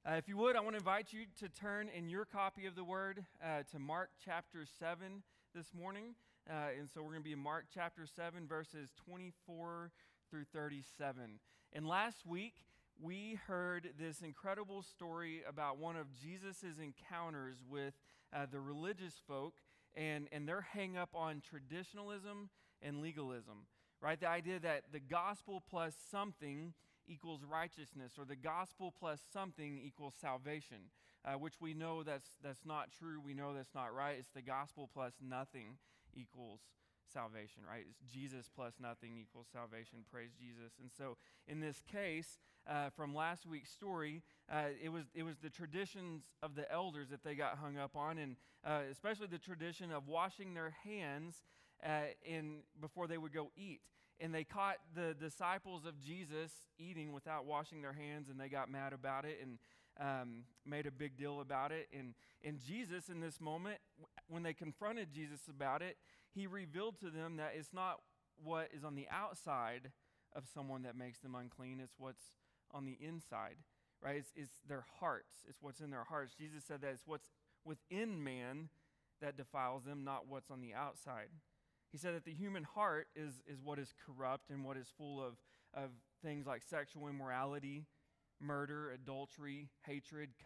If you would, I want to invite you to turn in your copy of the Word to Mark chapter 7 this morning. And so we're going to be in Mark chapter 7, verses 24 through 37. And last week, we heard this incredible story about one of Jesus' encounters with the religious folk and their hang up on traditionalism and legalism, right? The idea that the gospel plus something equals righteousness, or the gospel plus something equals salvation, which we know that's not true. We know that's not right. It's the gospel plus nothing equals salvation, right? It's Jesus plus nothing equals salvation. Praise Jesus. And so in this case, from last week's story, it was the traditions of the elders that they got hung up on, and especially the tradition of washing their hands before they would go eat. And they caught the disciples of Jesus eating without washing their hands, and they got mad about it and made a big deal about it. And Jesus, in this moment, when they confronted Jesus about it, he revealed to them that it's not what is on the outside of someone that makes them unclean, it's what's on the inside, right? It's their hearts. It's what's in their hearts. Jesus said that it's what's within man that defiles them, not what's on the outside. He said that the human heart is what is corrupt and what is full of things like sexual immorality, murder, adultery, hatred,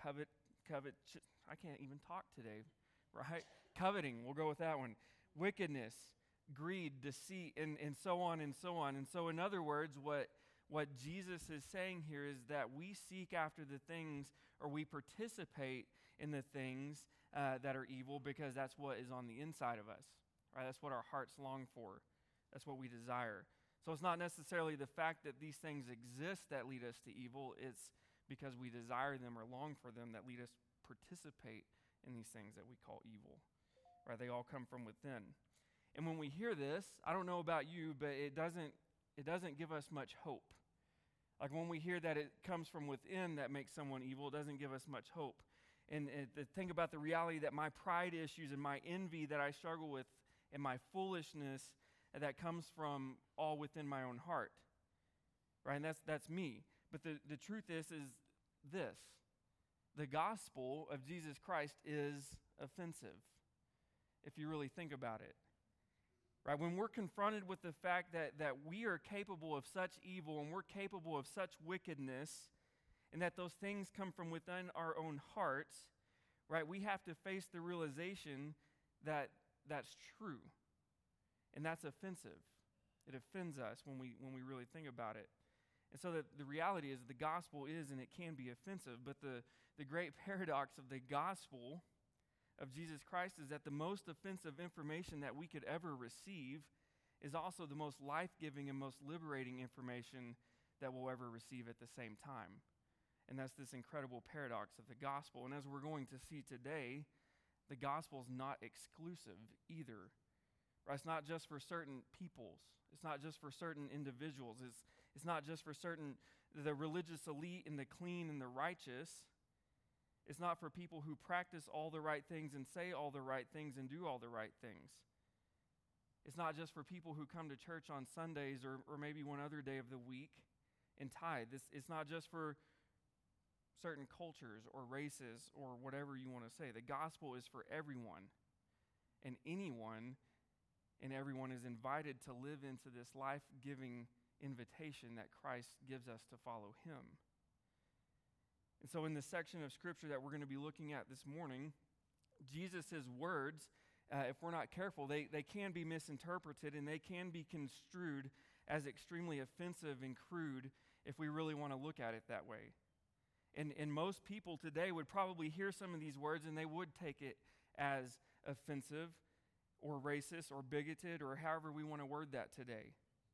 I can't even talk today, right? Coveting, we'll go with that one. Wickedness, greed, deceit, and so on and so on. And so in other words, what Jesus is saying here is that we seek after the things, or we participate in the things that are evil, because that's what is on the inside of us. Right? That's what our hearts long for. That's what we desire. So it's not necessarily the fact that these things exist that lead us to evil. It's because we desire them or long for them that lead us to participate in these things that we call evil. Right? They all come from within. And when we hear this, I don't know about you, but it doesn't give us much hope. Like when we hear that it comes from within that makes someone evil, it doesn't give us much hope. And think about the reality that my pride issues and my envy that I struggle with and my foolishness that comes from all within my own heart, right? And that's me. But the truth is this: the gospel of Jesus Christ is offensive, if you really think about it, right? When we're confronted with the fact that we are capable of such evil and we're capable of such wickedness, and that those things come from within our own hearts, right? We have to face the realization that that's true, and that's offensive. It offends us when we really think about it. And so the reality is the gospel is, and it can be offensive, but the great paradox of the gospel of Jesus Christ is that the most offensive information that we could ever receive is also the most life-giving and most liberating information that we'll ever receive at the same time. And that's this incredible paradox of the gospel. And as we're going to see today, the gospel is not exclusive either. Right? It's not just for certain peoples. It's not just for certain individuals. It's not just for the religious elite and the clean and the righteous. It's not for people who practice all the right things and say all the right things and do all the right things. It's not just for people who come to church on Sundays or maybe one other day of the week and tithe. It's not just for certain cultures or races or whatever you want to say. The gospel is for everyone, and anyone and everyone is invited to live into this life-giving invitation that Christ gives us to follow him. And so in this section of Scripture that we're going to be looking at this morning, Jesus' words, if we're not careful, they can be misinterpreted and they can be construed as extremely offensive and crude if we really want to look at it that way. And most people today would probably hear some of these words and they would take it as offensive or racist or bigoted or however we want to word that today.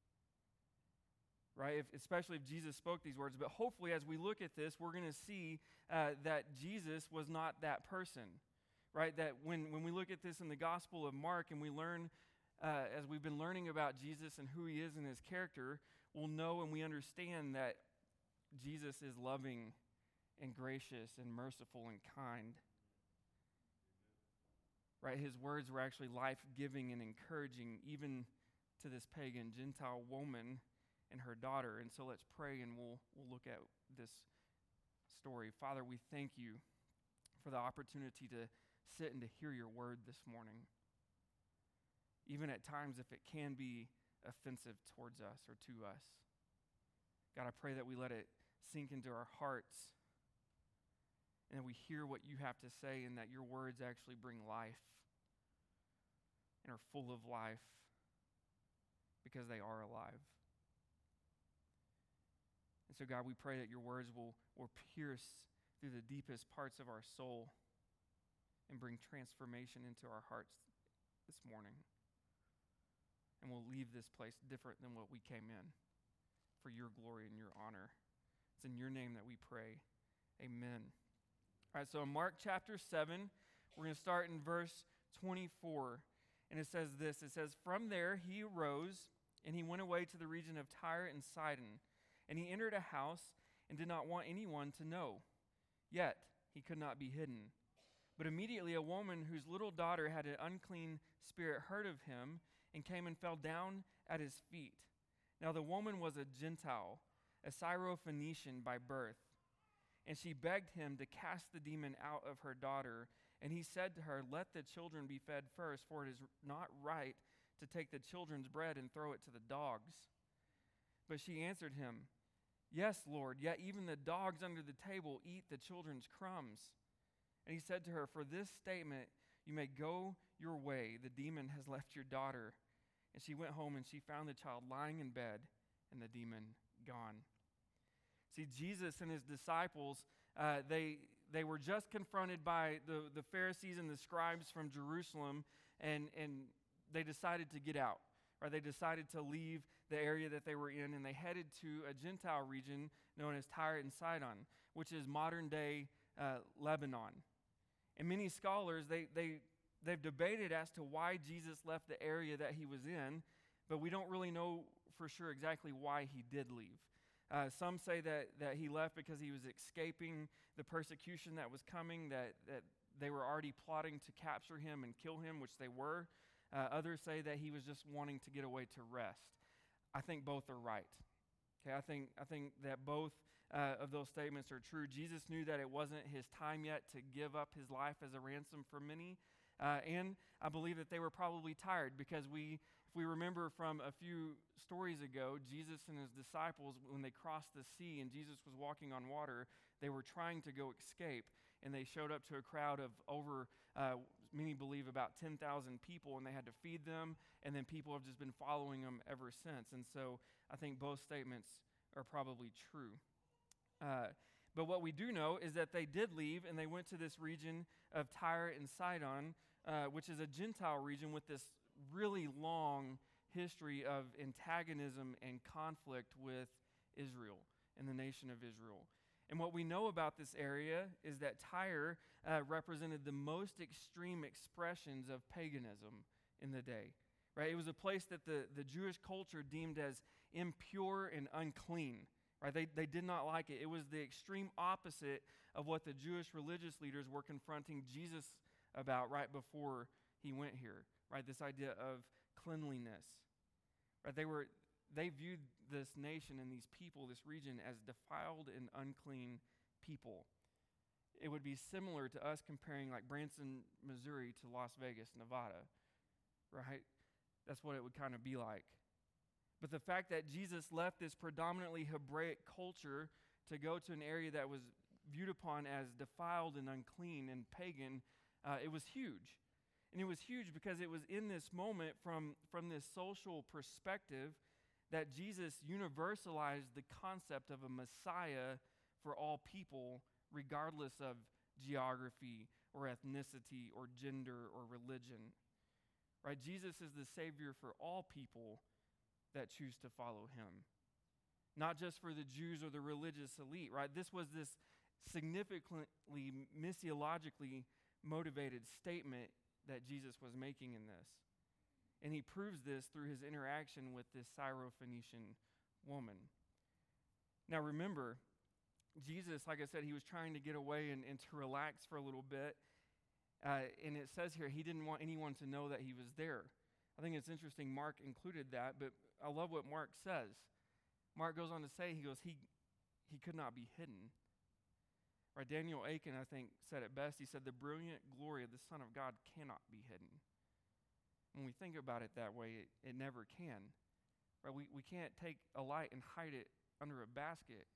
Right? Especially if Jesus spoke these words. But hopefully as we look at this, we're going to see that Jesus was not that person. Right? That when we look at this in the Gospel of Mark and we learn, as we've been learning about Jesus and who he is and his character, we'll know and we understand that Jesus is loving and gracious and merciful and kind. Right? His words were actually life-giving and encouraging, even to this pagan Gentile woman and her daughter. And so let's pray and we'll look at this story. Father, we thank you for the opportunity to sit and to hear your word this morning, even at times if it can be offensive towards us or to us. God, I pray that we let it sink into our hearts and that we hear what you have to say and that your words actually bring life and are full of life because they are alive. And so, God, we pray that your words will pierce through the deepest parts of our soul and bring transformation into our hearts this morning. And we'll leave this place different than what we came in, for your glory and your honor. It's in your name that we pray. Amen. All right, so in Mark chapter 7, we're going to start in verse 24. And it says this, it says, "From there he arose, and he went away to the region of Tyre and Sidon. And he entered a house and did not want anyone to know. Yet he could not be hidden. But immediately a woman whose little daughter had an unclean spirit heard of him and came and fell down at his feet. Now the woman was a Gentile, a Syrophoenician by birth. And she begged him to cast the demon out of her daughter. And he said to her, 'Let the children be fed first, for it is not right to take the children's bread and throw it to the dogs.' But she answered him, 'Yes, Lord, yet even the dogs under the table eat the children's crumbs.' And he said to her, 'For this statement you may go your way. The demon has left your daughter.' And she went home and she found the child lying in bed and the demon gone." See, Jesus and his disciples, they were just confronted by the Pharisees and the scribes from Jerusalem, and they decided to get out. Right? They decided to leave the area that they were in, and they headed to a Gentile region known as Tyre and Sidon, which is modern-day Lebanon. And many scholars, they've debated as to why Jesus left the area that he was in, but we don't really know for sure exactly why he did leave. Some say that he left because he was escaping the persecution that was coming, that they were already plotting to capture him and kill him, which they were. Others say that he was just wanting to get away to rest. I think both are right. Okay, I think that both of those statements are true. Jesus knew that it wasn't his time yet to give up his life as a ransom for many, and I believe that they were probably tired because if we remember from a few stories ago, Jesus and his disciples, when they crossed the sea and Jesus was walking on water, they were trying to go escape, and they showed up to a crowd of over, many believe, about 10,000 people, and they had to feed them, and then people have just been following them ever since. And so I think both statements are probably true. But what we do know is that they did leave, and they went to this region of Tyre and Sidon, which is a Gentile region with this really long history of antagonism and conflict with Israel and the nation of Israel. And what we know about this area is that Tyre represented the most extreme expressions of paganism in the day. Right? It was a place that the Jewish culture deemed as impure and unclean. Right? They did not like it. It was the extreme opposite of what the Jewish religious leaders were confronting Jesus about right before he went here. Right? This idea of cleanliness. Right? They viewed this nation and these people, this region, as defiled and unclean people. It would be similar to us comparing like Branson, Missouri to Las Vegas, Nevada. Right? That's what it would kind of be like. But the fact that Jesus left this predominantly Hebraic culture to go to an area that was viewed upon as defiled and unclean and pagan, it was huge. And it was huge because it was in this moment from this social perspective that Jesus universalized the concept of a Messiah for all people, regardless of geography or ethnicity or gender or religion. Right? Jesus is the Savior for all people that choose to follow him. Not just for the Jews or the religious elite, right? This was this significantly missiologically motivated statement that Jesus was making in this. And he proves this through his interaction with this Syrophoenician woman. Now remember, Jesus, like I said, he was trying to get away and to relax for a little bit. And it says here, he didn't want anyone to know that he was there. I think it's interesting Mark included that, but I love what Mark says. Mark goes on to say, he could not be hidden. Right? Daniel Aiken, I think, said it best. He said, the brilliant glory of the Son of God cannot be hidden. When we think about it that way, it never can. Right? We can't take a light and hide it under a basket.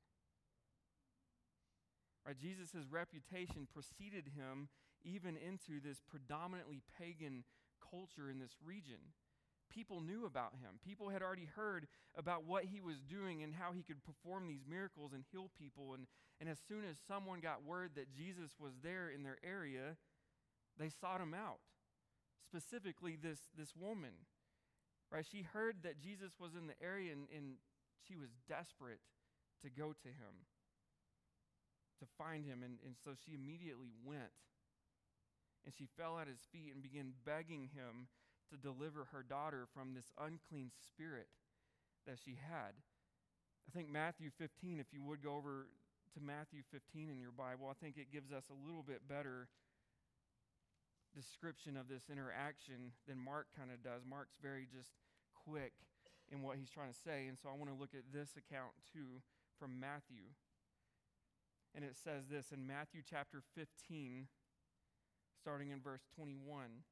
Right? Jesus' reputation preceded him even into this predominantly pagan culture in this region. People knew about him. People had already heard about what he was doing and how he could perform these miracles and heal people. And as soon as someone got word that Jesus was there in their area, they sought him out. Specifically, this woman. Right? She heard that Jesus was in the area and she was desperate to go to him, to find him. And so she immediately went. And she fell at his feet and began begging him to deliver her daughter from this unclean spirit that she had. I think Matthew 15, if you would go over to Matthew 15 in your Bible, I think it gives us a little bit better description of this interaction than Mark kind of does. Mark's very just quick in what he's trying to say, and so I want to look at this account too from Matthew. And it says this in Matthew chapter 15, starting in verse 21.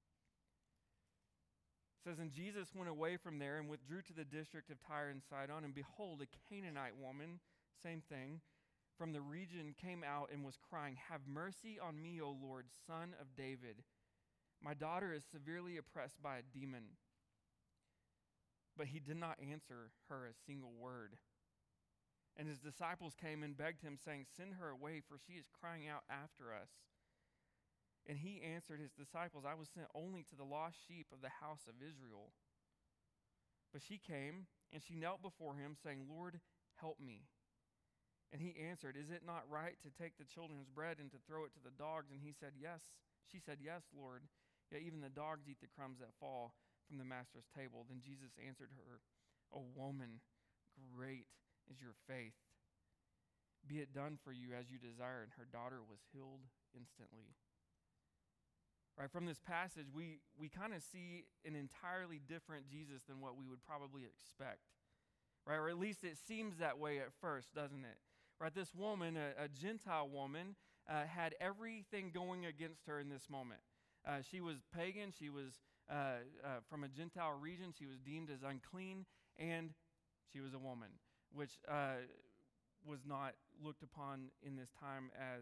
It says, and Jesus went away from there and withdrew to the district of Tyre and Sidon, and behold, a Canaanite woman, same thing, from the region came out and was crying, have mercy on me, O Lord, Son of David. My daughter is severely oppressed by a demon. But he did not answer her a single word. And his disciples came and begged him, saying, send her away, for she is crying out after us. And he answered his disciples, I was sent only to the lost sheep of the house of Israel. But she came, and she knelt before him, saying, Lord, help me. And he answered, is it not right to take the children's bread and to throw it to the dogs? And he said, yes. She said, yes, Lord. Yet even the dogs eat the crumbs that fall from the master's table. Then Jesus answered her, O woman, great is your faith. Be it done for you as you desire. And her daughter was healed instantly. Right, from this passage, we kind of see an entirely different Jesus than what we would probably expect. Right, or at least it seems that way at first, doesn't it? Right, this woman, a Gentile woman, had everything going against her in this moment. She was pagan. She was from a Gentile region. She was deemed as unclean, and she was a woman, which was not looked upon in this time as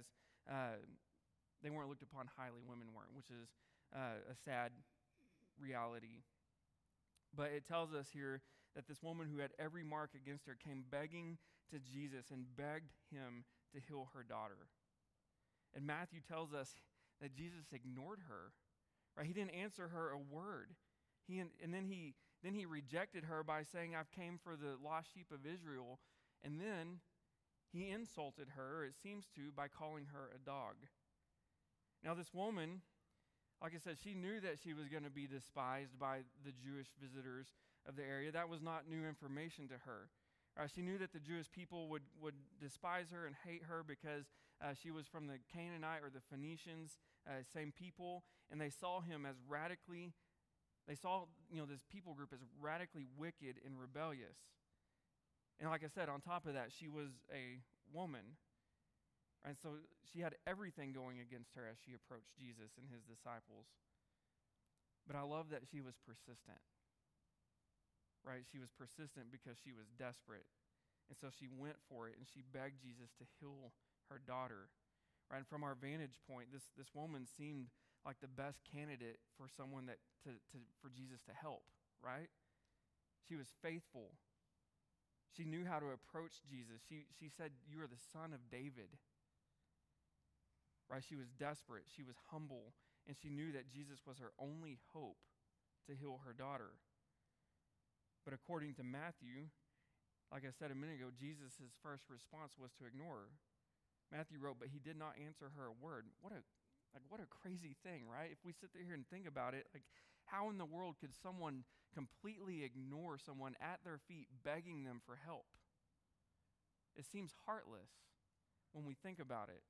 they weren't looked upon highly, women weren't, which is a sad reality. But it tells us here that this woman who had every mark against her came begging to Jesus and begged him to heal her daughter. And Matthew tells us that Jesus ignored her. Right? He didn't answer her a word. Then he rejected her by saying, I've came for the lost sheep of Israel. And then he insulted her, it seems to, by calling her a dog. Now, this woman, like I said, she knew that she was going to be despised by the Jewish visitors of the area. That was not new information to her. She knew that the Jewish people would despise her and hate her because she was from the Canaanite or the Phoenicians, same people, and they saw him as they saw this people group as radically wicked and rebellious. And like I said, on top of that, she was a woman. And so she had everything going against her as she approached Jesus and his disciples. But I love that she was persistent. Right? She was persistent because she was desperate. And so she went for it and she begged Jesus to heal her daughter. Right? And from our vantage point, this woman seemed like the best candidate for someone for Jesus to help, right? She was faithful. She knew how to approach Jesus. She said, you are the Son of David. Right? She was desperate, she was humble, and she knew that Jesus was her only hope to heal her daughter. But according to Matthew, like I said a minute ago, Jesus' first response was to ignore her. Matthew wrote, but he did not answer her a word. What a crazy thing, right? If we sit here and think about it, like how in the world could someone completely ignore someone at their feet begging them for help? It seems heartless when we think about it.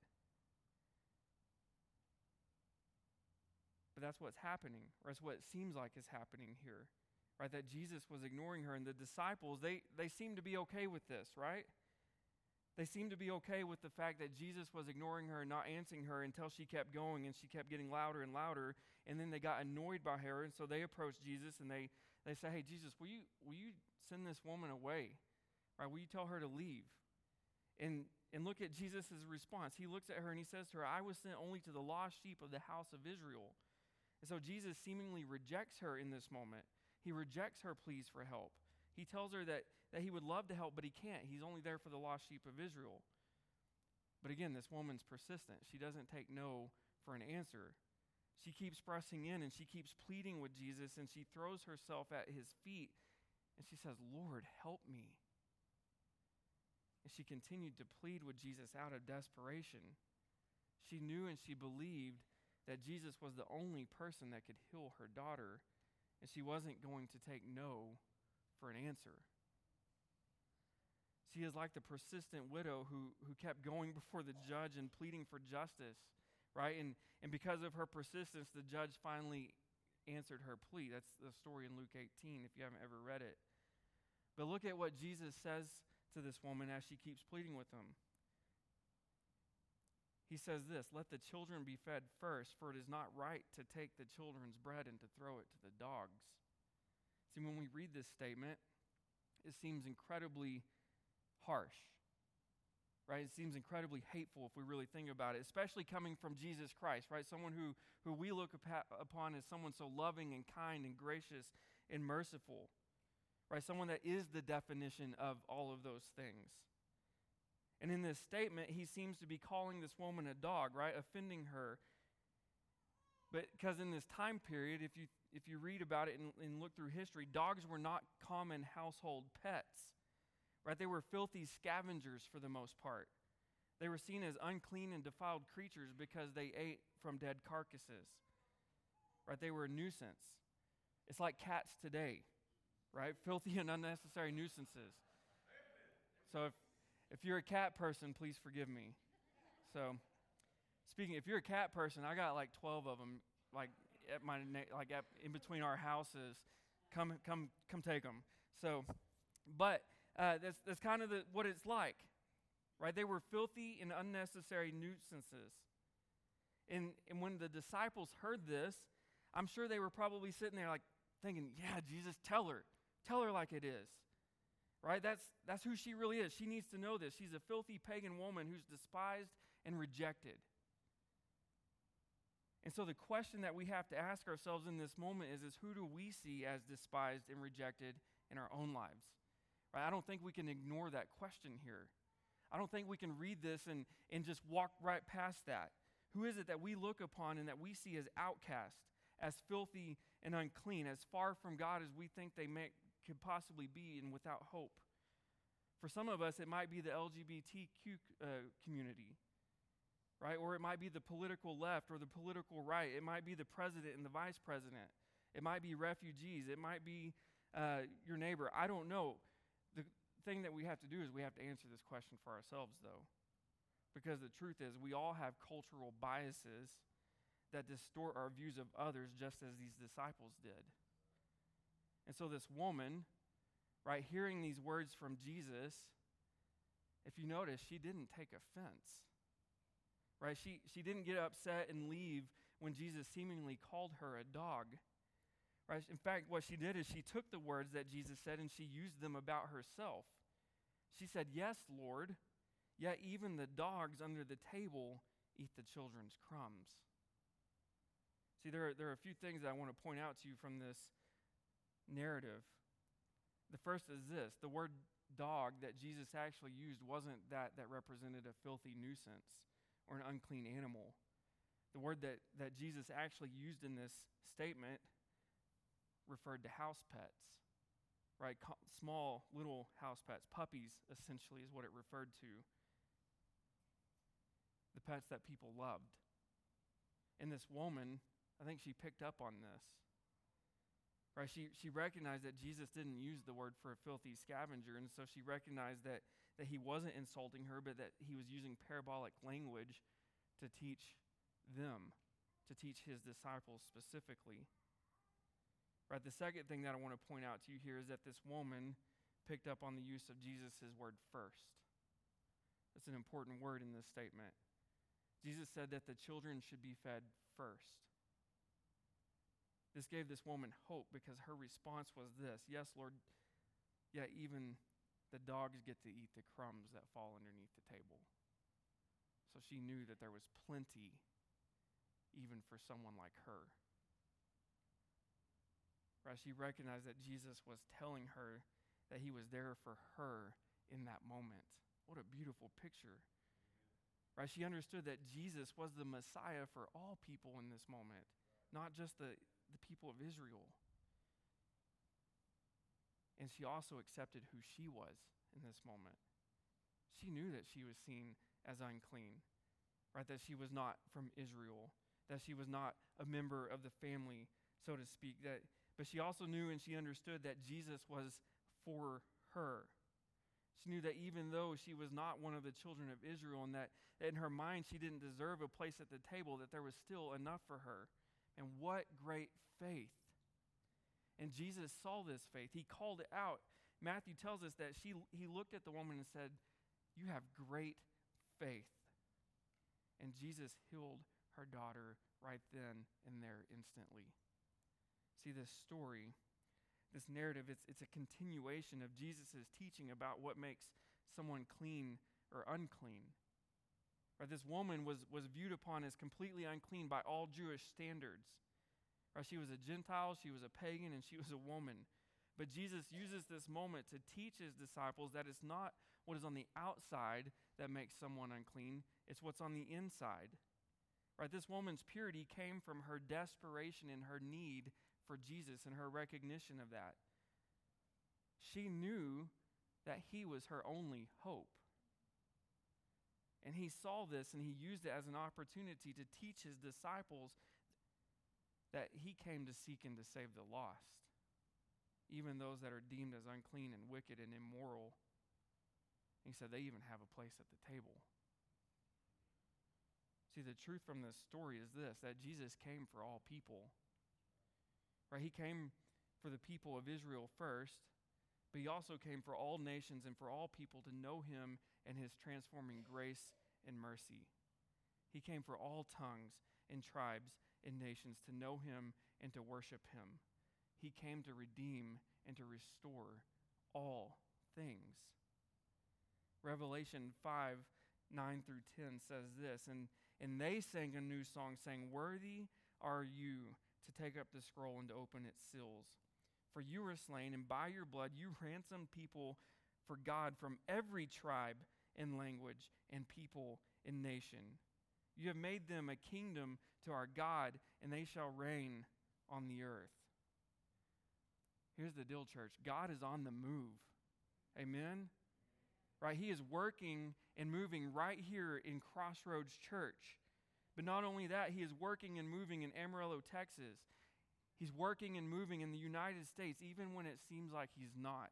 But that's what's happening, or that's what it seems like is happening here, right? That Jesus was ignoring her, and the disciples, they seem to be okay with this, right? They seemed to be okay with the fact that Jesus was ignoring her and not answering her until she kept going and she kept getting louder and louder. And then they got annoyed by her, and so they approached Jesus and they say, "Hey, Jesus, will you send this woman away? Right? Will you tell her to leave?" And look at Jesus' response. He looks at her and he says to her, "I was sent only to the lost sheep of the house of Israel." And so Jesus seemingly rejects her in this moment. He rejects her pleas for help. He tells her that he would love to help, but he can't. He's only there for the lost sheep of Israel. But again, this woman's persistent. She doesn't take no for an answer. She keeps pressing in and she keeps pleading with Jesus, and she throws herself at his feet and she says, "Lord, help me." And she continued to plead with Jesus out of desperation. She knew and she believed that Jesus was the only person that could heal her daughter, and she wasn't going to take no for an answer. She is like the persistent widow who kept going before the judge and pleading for justice, right? And because of her persistence, the judge finally answered her plea. That's the story in Luke 18, if you haven't ever read it. But look at what Jesus says to this woman as she keeps pleading with him. He says this, "Let the children be fed first, for it is not right to take the children's bread and to throw it to the dogs." See, when we read this statement, it seems incredibly harsh, right? It seems incredibly hateful if we really think about it, especially coming from Jesus Christ, right? Someone who we look upon as someone so loving and kind and gracious and merciful, right? Someone that is the definition of all of those things. And in this statement, he seems to be calling this woman a dog, right? Offending her. But because in this time period, if you read about it and look through history, dogs were not common household pets, right? They were filthy scavengers for the most part. They were seen as unclean and defiled creatures because they ate from dead carcasses, right? They were a nuisance. It's like cats today, right? Filthy and unnecessary nuisances. So if you're a cat person, please forgive me. So, if you're a cat person, I got like 12 of them, like in between our houses. Come take them. So, but that's kind of what it's like, right? They were filthy and unnecessary nuisances. And when the disciples heard this, I'm sure they were probably sitting there like thinking, "Yeah, Jesus, tell her like it is." Right? That's who she really is. She needs to know this. She's a filthy pagan woman who's despised and rejected. And so the question that we have to ask ourselves in this moment is who do we see as despised and rejected in our own lives? Right? I don't think we can ignore that question here. I don't think we can read this and just walk right past that. Who is it that we look upon and that we see as outcast, as filthy and unclean, as far from God as we think they could possibly be and without hope? For some of us, it might be the LGBTQ community, right? Or it might be the political left or the political right. It might be the president and the vice president. It might be refugees. It might be your neighbor. I don't know. The thing that we have to do is we have to answer this question for ourselves, though. Because the truth is, we all have cultural biases that distort our views of others just as these disciples did. And so this woman, right, hearing these words from Jesus, if you notice, she didn't take offense, right? She didn't get upset and leave when Jesus seemingly called her a dog, right? In fact, what she did is she took the words that Jesus said and she used them about herself. She said, "Yes, Lord, yet even the dogs under the table eat the children's crumbs." See, there are a few things that I want to point out to you from this narrative. The first is this: the word dog that Jesus actually used wasn't that represented a filthy nuisance or an unclean animal. The word that Jesus actually used in this statement referred to house pets, right? Small little house pets, puppies essentially is what it referred to. The pets that people loved. And this woman, I think she picked up on this. Right, she recognized that Jesus didn't use the word for a filthy scavenger, and so she recognized that he wasn't insulting her, but that he was using parabolic language to teach them, to teach his disciples specifically. Right, the second thing that I want to point out to you here is that this woman picked up on the use of Jesus' word first. That's an important word in this statement. Jesus said that the children should be fed first. This gave this woman hope because her response was this: yes, Lord, yeah, even the dogs get to eat the crumbs that fall underneath the table. So she knew that there was plenty even for someone like her. Right? She recognized that Jesus was telling her that he was there for her in that moment. What a beautiful picture. Right? She understood that Jesus was the Messiah for all people in this moment, not just the people of Israel. And she also accepted who she was in this moment. She knew that she was seen as unclean, right? That she was not from Israel, that she was not a member of the family, so to speak. But she also knew and she understood that Jesus was for her. She knew that even though she was not one of the children of Israel, and that in her mind she didn't deserve a place at the table, that there was still enough for her. And what great faith. And Jesus saw this faith. He called it out. Matthew tells us that he looked at the woman and said, "You have great faith." And Jesus healed her daughter right then and there instantly. See, this story, this narrative, it's a continuation of Jesus' teaching about what makes someone clean or unclean. Right, this woman was viewed upon as completely unclean by all Jewish standards. Right, she was a Gentile, she was a pagan, and she was a woman. But Jesus uses this moment to teach his disciples that it's not what is on the outside that makes someone unclean, it's what's on the inside. Right, this woman's purity came from her desperation and her need for Jesus and her recognition of that. She knew that he was her only hope. And he saw this and he used it as an opportunity to teach his disciples that he came to seek and to save the lost, even those that are deemed as unclean and wicked and immoral. He said they even have a place at the table. See, the truth from this story is this, that Jesus came for all people. Right? He came for the people of Israel first, but he also came for all nations and for all people to know him and his transforming grace and mercy. He came for all tongues and tribes and nations to know him and to worship him. He came to redeem and to restore all things. Revelation 5:9-10 says this, and they sang a new song saying, "Worthy are you to take up the scroll and to open its seals. For you were slain, and by your blood you ransomed people for God from every tribe and language and people and nation. You have made them a kingdom to our God, and they shall reign on the earth." Here's the deal, church. God is on the move. Amen? Right? He is working and moving right here in Crossroads Church. But not only that, he is working and moving in Amarillo, Texas. He's working and moving in the United States, even when it seems like he's not.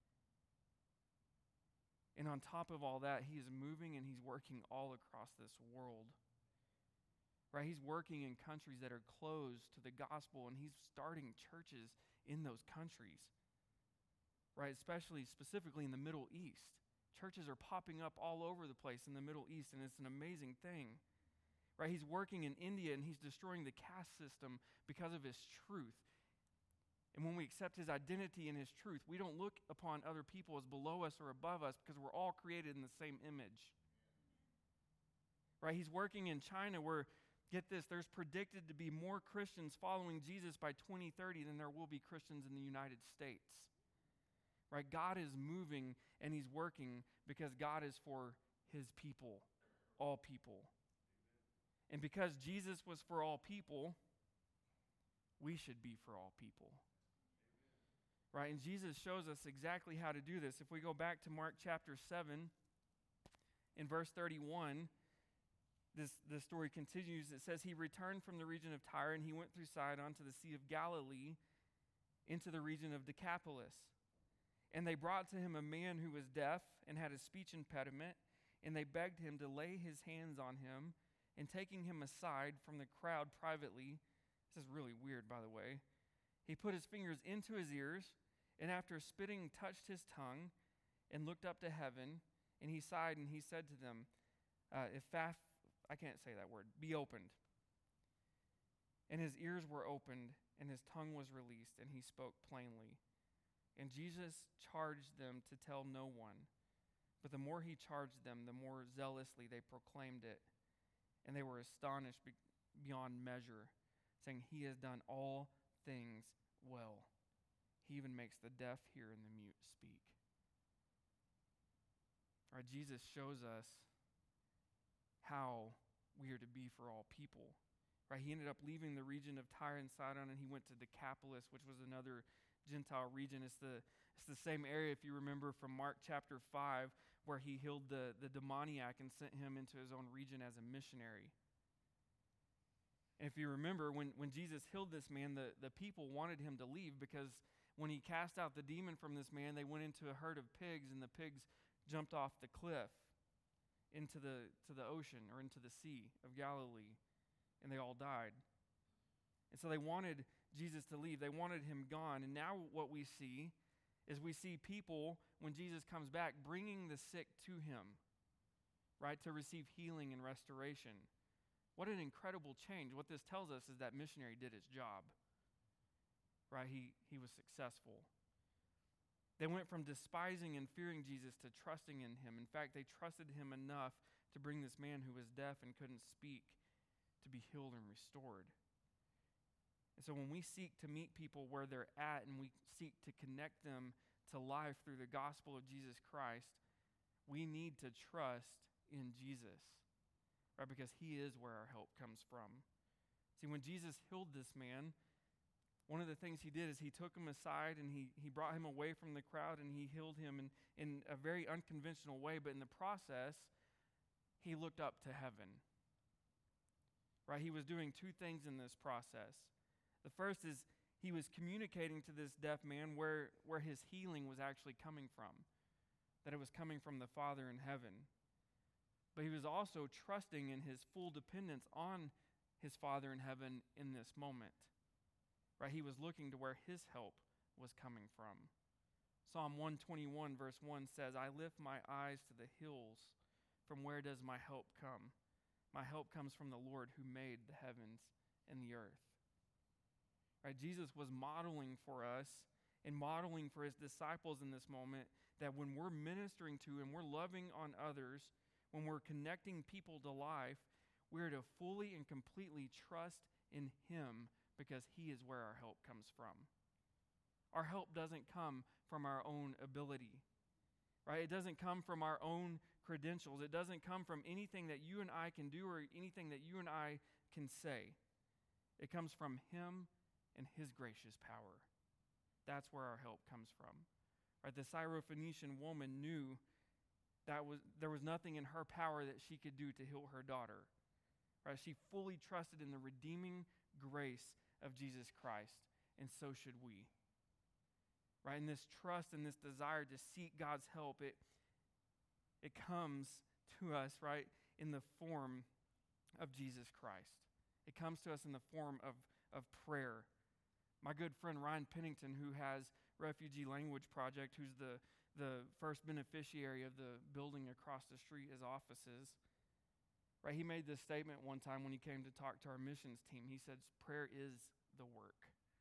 And on top of all that, he is moving and he's working all across this world. Right? He's working in countries that are closed to the gospel, and he's starting churches in those countries. Right? Specifically in the Middle East. Churches are popping up all over the place in the Middle East, and it's an amazing thing. Right? He's working in India, and he's destroying the caste system because of his truth. And when we accept his identity and his truth, we don't look upon other people as below us or above us because we're all created in the same image. Right? He's working in China where, get this, there's predicted to be more Christians following Jesus by 2030 than there will be Christians in the United States. Right? God is moving and he's working because God is for his people, all people. And because Jesus was for all people, we should be for all people. Right? And Jesus shows us exactly how to do this. If we go back to Mark chapter 7, in verse 31, this story continues. It says, he returned from the region of Tyre, and he went through Sidon to the Sea of Galilee, into the region of Decapolis. And they brought to him a man who was deaf and had a speech impediment, and they begged him to lay his hands on him, and taking him aside from the crowd privately, this is really weird, by the way, he put his fingers into his ears, and after spitting, touched his tongue, and looked up to heaven, And he sighed and he said to them, I can't say that word, be opened. And his ears were opened, and his tongue was released, and he spoke plainly. And Jesus charged them to tell no one. But the more he charged them, the more zealously they proclaimed it. And they were astonished beyond measure, saying, he has done all things well. He even makes the deaf hear and the mute speak. All right, Jesus shows us how we are to be for all people. Right, he ended up leaving the region of Tyre and Sidon, and he went to Decapolis, which was another Gentile region. It's the same area, if you remember, from Mark chapter 5, where he healed the demoniac and sent him into his own region as a missionary. And if you remember, when Jesus healed this man, the people wanted him to leave, because when he cast out the demon from this man, they went into a herd of pigs, and the pigs jumped off the cliff into the ocean, or into the Sea of Galilee. And they all died. And so they wanted Jesus to leave. They wanted him gone. And now what we see is we see people, when Jesus comes back, bringing the sick to him, right, to receive healing and restoration. What an incredible change. What this tells us is that missionary did his job, right? He was successful. They went from despising and fearing Jesus to trusting in him. In fact, they trusted him enough to bring this man who was deaf and couldn't speak to be healed and restored. And so when we seek to meet people where they're at, and we seek to connect them to life through the gospel of Jesus Christ, we need to trust in Jesus, right? Because he is where our help comes from. See, when Jesus healed this man, one of the things he did is he took him aside and he brought him away from the crowd, and he healed him in a very unconventional way. But in the process, he looked up to heaven. Right, he was doing two things in this process. The first is he was communicating to this deaf man where his healing was actually coming from, that it was coming from the Father in heaven. But he was also trusting in his full dependence on his Father in heaven in this moment. Right, he was looking to where his help was coming from. Psalm 121 verse 1 says, I lift my eyes to the hills. From where does my help come? My help comes from the Lord who made the heavens and the earth. Right, Jesus was modeling for us and modeling for his disciples in this moment that when we're ministering to and we're loving on others, when we're connecting people to life, we're to fully and completely trust in him, because he is where our help comes from. Our help doesn't come from our own ability. Right? It doesn't come from our own credentials. It doesn't come from anything that you and I can do or anything that you and I can say. It comes from him and his gracious power. That's where our help comes from. Right? The Syrophoenician woman knew there was nothing in her power that she could do to heal her daughter. Right? She fully trusted in the redeeming grace of Jesus Christ, and so should we. Right? And this trust and this desire to seek God's help, it comes to us, right, in the form of Jesus Christ. It comes to us in the form of prayer. My good friend Ryan Pennington, who has Refugee Language Project, who's the first beneficiary of the building across the street as offices, right, he made this statement one time when he came to talk to our missions team. He said, prayer is the work.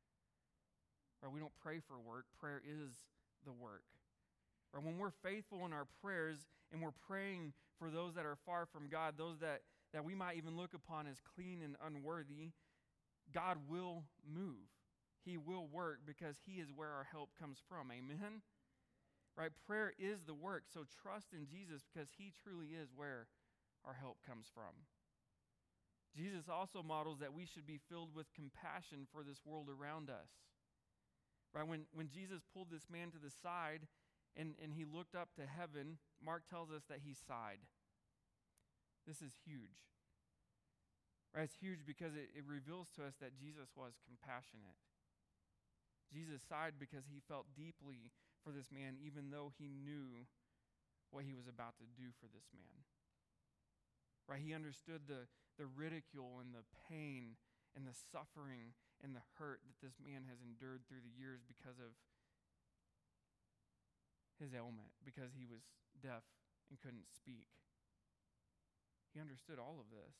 Right, we don't pray for work. Prayer is the work. Right, when we're faithful in our prayers and we're praying for those that are far from God, those that we might even look upon as clean and unworthy, God will move. He will work, because he is where our help comes from. Amen? Right, prayer is the work. So trust in Jesus, because he truly is where our help comes from. Jesus also models that we should be filled with compassion for this world around us. Right, when Jesus pulled this man to the side and he looked up to heaven, Mark tells us that he sighed. This is huge. Right, it's huge because it reveals to us that Jesus was compassionate. Jesus sighed because he felt deeply for this man, even though he knew what he was about to do for this man. Right, he understood the ridicule and the pain and the suffering and the hurt that this man has endured through the years because of his ailment, because he was deaf and couldn't speak. He understood all of this.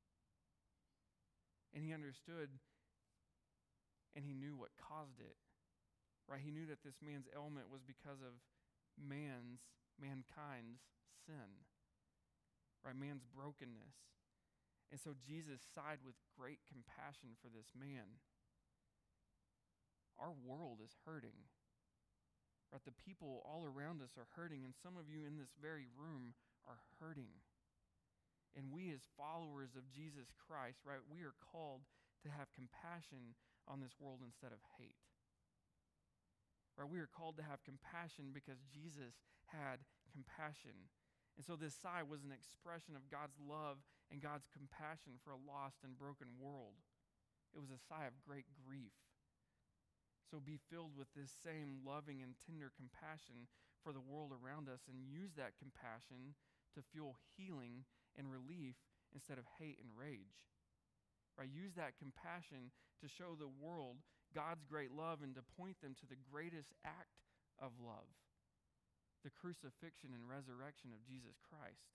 And he understood and he knew what caused it. Right? He knew that this man's ailment was because of mankind's sin. Right? Man's brokenness. And so Jesus sighed with great compassion for this man. Our world is hurting. Right? The people all around us are hurting, and some of you in this very room are hurting. And we as followers of Jesus Christ, right, we are called to have compassion on this world instead of hate. Right? We are called to have compassion because Jesus had compassion. And so this sigh was an expression of God's love and God's compassion for a lost and broken world. It was a sigh of great grief. So be filled with this same loving and tender compassion for the world around us and use that compassion to fuel healing and relief instead of hate and rage. Right? Use that compassion to show the world God's great love and to point them to the greatest act of love, the crucifixion and resurrection of Jesus Christ.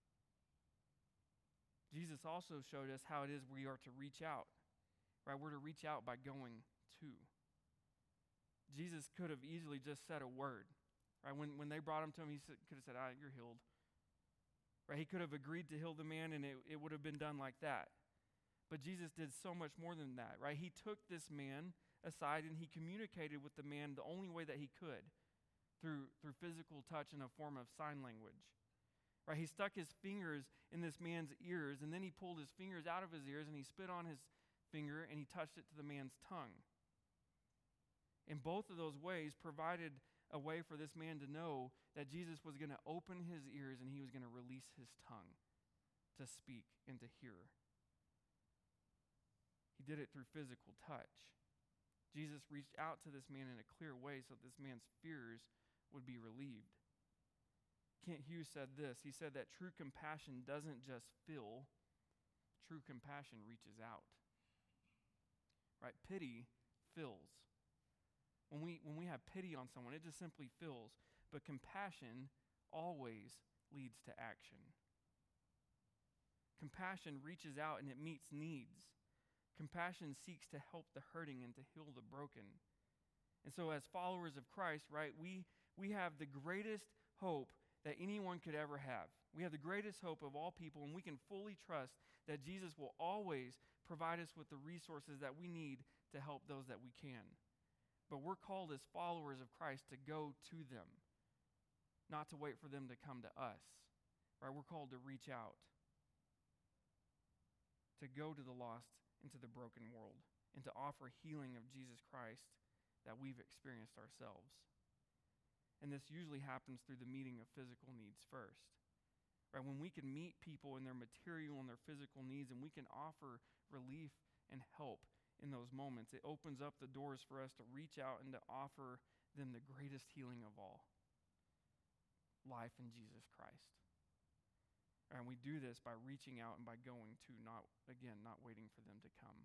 Jesus also showed us how it is we are to reach out. Right? We're to reach out by going to. Jesus could have easily just said a word. Right? When they brought him to him, he could have said, "You're healed." Right? He could have agreed to heal the man, and it would have been done like that. But Jesus did so much more than that. Right? He took this man aside, and he communicated with the man the only way that he could, through physical touch in a form of sign language. Right? He stuck his fingers in this man's ears, and then he pulled his fingers out of his ears, and he spit on his finger, and he touched it to the man's tongue. In both of those ways provided a way for this man to know that Jesus was going to open his ears and he was going to release his tongue to speak and to hear. He did it through physical touch. Jesus reached out to this man in a clear way so that this man's fears would be relieved. Kent Hughes said this. He said that true compassion doesn't just fill, true compassion reaches out. Right? Pity fills. When we have pity on someone, it just simply fills. But compassion always leads to action. Compassion reaches out and it meets needs. Compassion seeks to help the hurting and to heal the broken. And so as followers of Christ, right, we have the greatest hope that anyone could ever have. We have the greatest hope of all people, and we can fully trust that Jesus will always provide us with the resources that we need to help those that we can. But we're called as followers of Christ to go to them, not to wait for them to come to us. Right? We're called to reach out, to go to the lost and to the broken world, and to offer healing of Jesus Christ that we've experienced ourselves. And this usually happens through the meeting of physical needs first. Right? When we can meet people in their material and their physical needs, and we can offer relief and help in those moments, it opens up the doors for us to reach out and to offer them the greatest healing of all, life in Jesus Christ. And we do this by reaching out and by going to, not waiting for them to come.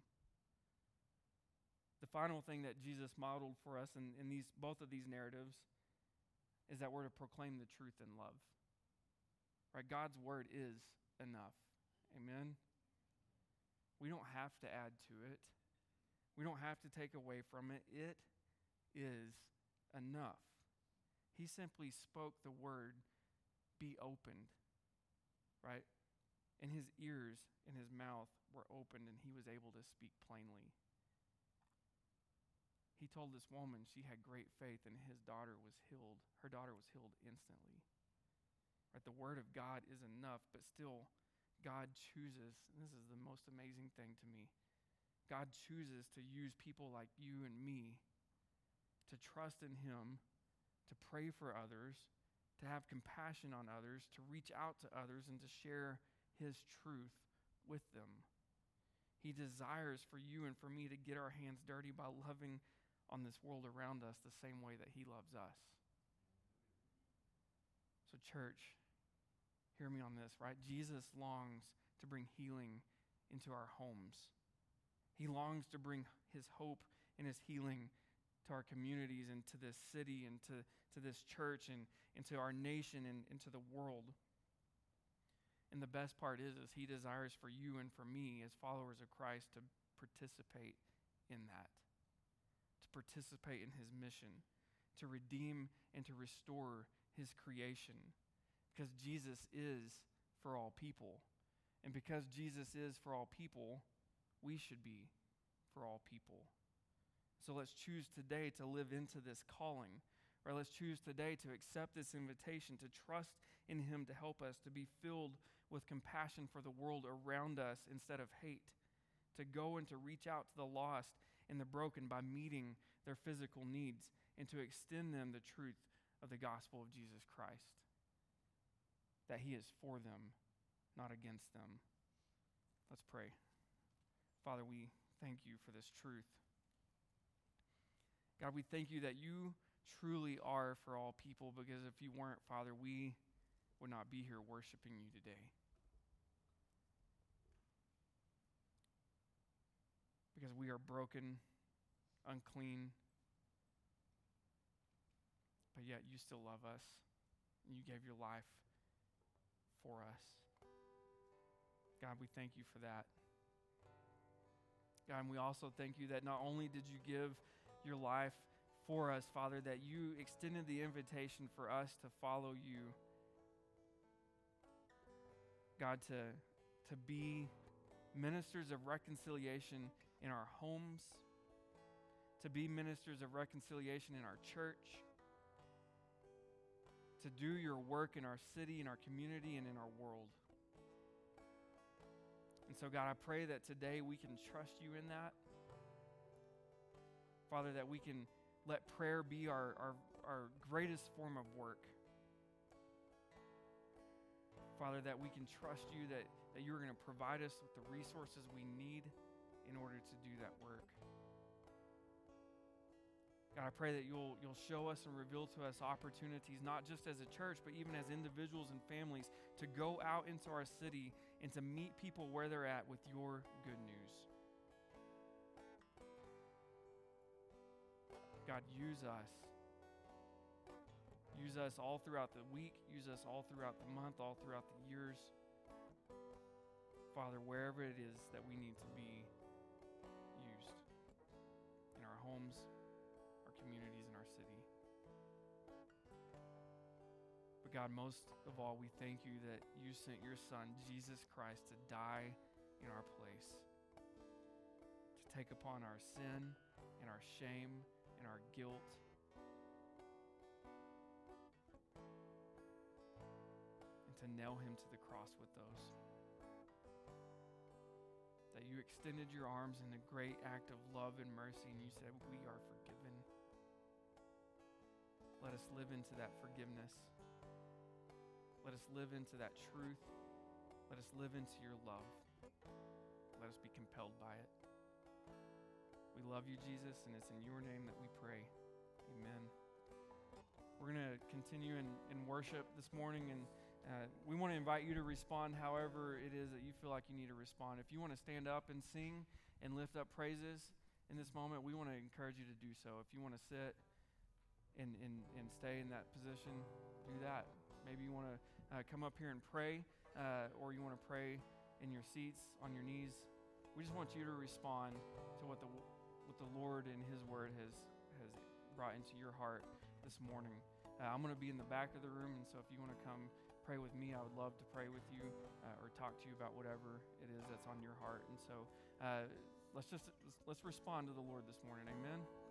The final thing that Jesus modeled for us in both of these narratives is that we're to proclaim the truth in love. Right? God's word is enough. Amen? We don't have to add to it. We don't have to take away from it. It is enough. He simply spoke the word, "Be opened," right? And his ears and his mouth were opened, and he was able to speak plainly. He told this woman she had great faith, and his daughter was healed. Her daughter was healed instantly. Right? The word of God is enough, but still, God chooses, and this is the most amazing thing to me, God chooses to use people like you and me to trust in him, to pray for others, to have compassion on others, to reach out to others, and to share his truth with them. He desires for you and for me to get our hands dirty by loving on this world around us the same way that he loves us. So church, hear me on this, right? Jesus longs to bring healing into our homes. He longs to bring his hope and his healing to our communities and to this city and to to this church and to our nation and to the world. And the best part is he desires for you and for me as followers of Christ to participate in that, to participate in his mission, to redeem and to restore his creation. Because Jesus is for all people. And because Jesus is for all people, we should be for all people. So let's choose today to live into this calling. Or let's choose today to accept this invitation, to trust in him to help us, to be filled with compassion for the world around us instead of hate, to go and to reach out to the lost and the broken by meeting their physical needs, and to extend them the truth of the gospel of Jesus Christ, that he is for them, not against them. Let's pray. Father, we thank you for this truth. God, we thank you that you truly are for all people, because if you weren't, Father, we would not be here worshiping you today. Because we are broken, unclean, but yet you still love us, and you gave your life for us. God, we thank you for that. God, and we also thank you that not only did you give your life for us, Father, that you extended the invitation for us to follow you. God, to be ministers of reconciliation in our homes, to be ministers of reconciliation in our church, to do your work in our city, in our community, and in our world. And so, God, I pray that today we can trust you in that. Father, that we can let prayer be our greatest form of work. Father, that we can trust you, that you're going to provide us with the resources we need in order to do that work. God, I pray that you'll show us and reveal to us opportunities, not just as a church, but even as individuals and families, to go out into our city and to meet people where they're at with your good news. God, use us. Use us all throughout the week. Use us all throughout the month, all throughout the years. Father, wherever it is that we need to be used, in our homes, our communities, and our city. But God, most of all, we thank you that you sent your Son, Jesus Christ, to die in our place, to take upon our sin and our shame and our guilt, and to nail him to the cross with those. That you extended your arms in a great act of love and mercy, and you said, we are forgiven. Let us live into that forgiveness. Let us live into that truth. Let us live into your love. Let us be compelled by it. We love you, Jesus, and it's in your name that we pray. Amen. We're going to continue in worship this morning, and we want to invite you to respond however it is that you feel like you need to respond. If you want to stand up and sing and lift up praises in this moment, we want to encourage you to do so. If you want to sit and stay in that position, do that. Maybe you want to come up here and pray, or you want to pray in your seats, on your knees. We just want you to respond to what the Lord and his word has brought into your heart this morning. I'm going to be in the back of the room, and so if you want to come pray with me, I would love to pray with you or talk to you about whatever it is that's on your heart. And so let's respond to the Lord this morning. Amen.